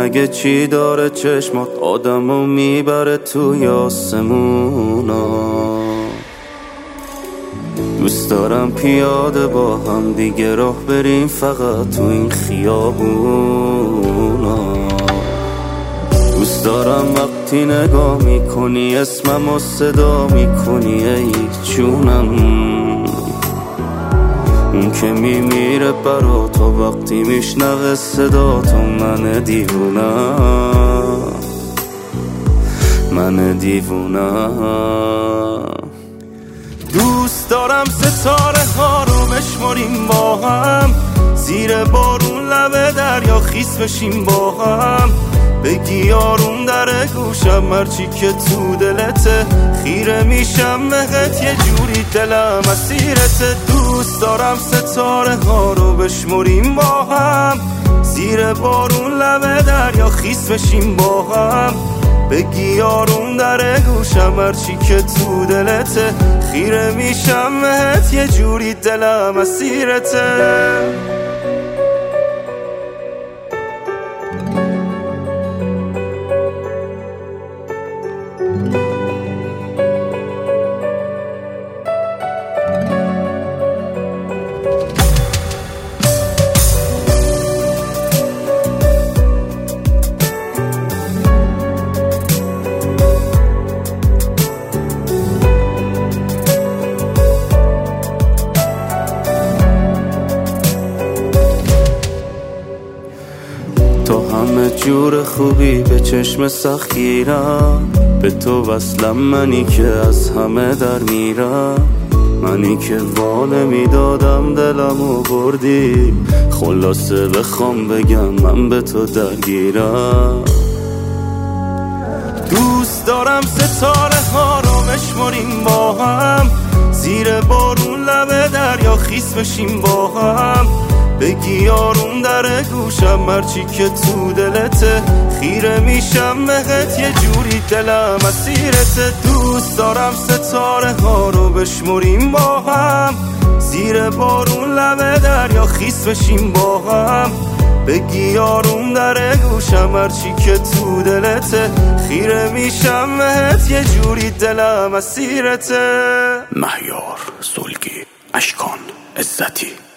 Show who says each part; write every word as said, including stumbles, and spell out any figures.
Speaker 1: مگه چی داره چشمات آدمو میبره توی آسمونا. دوست دارم پیاده با هم دیگه راه بریم فقط تو این خیابونا. دوست دارم وقتی نگاه میکنی اسممو صدا میکنی ای جونم، اون که میمیره برا تا وقتی میشنوه صدا تو. من دیوونه من دیوونه. دوست دارم ستاره ها رو بشماریم با هم، زیر بارون لب دریا خیس بشیم با هم. بگی آروم در گوشم هرچی که تو دلته، خیره میشم بهت یه جوری دلم اسیرته. دوست دارم ستاره ها رو بشماریم با هم، زیر بارون لب دریا خیس بشیم با هم. بگی آروم در گوشم هرچی که تو دلته، خیره میشم بهت یه جوری دلم اسیرته. تو همه جور خوبی به چشم سخیرم، به تو وصلم منی که از همه در میرم. منی که وانه میدادم دلمو بردی، خلاصه بخوام بگم من به تو درگیرم. دوست دارم ستاره ها رو بشماریم با هم، زیر بارون لب دریا خیس بشیم با هم. بگی آروم در گوشم هرچی که تو دلته، خیره میشم بهت یه جوری دلم اسیرته. دوست دارم ستاره ها رو بشماریم با هم، زیر بارون لب دریا خیس بشیم با هم. بگی آروم در گوشم هرچی که تو دلته، خیره میشم بهت یه جوری دلم اسیرته.
Speaker 2: مهیار سلگی، اشکان عزتی.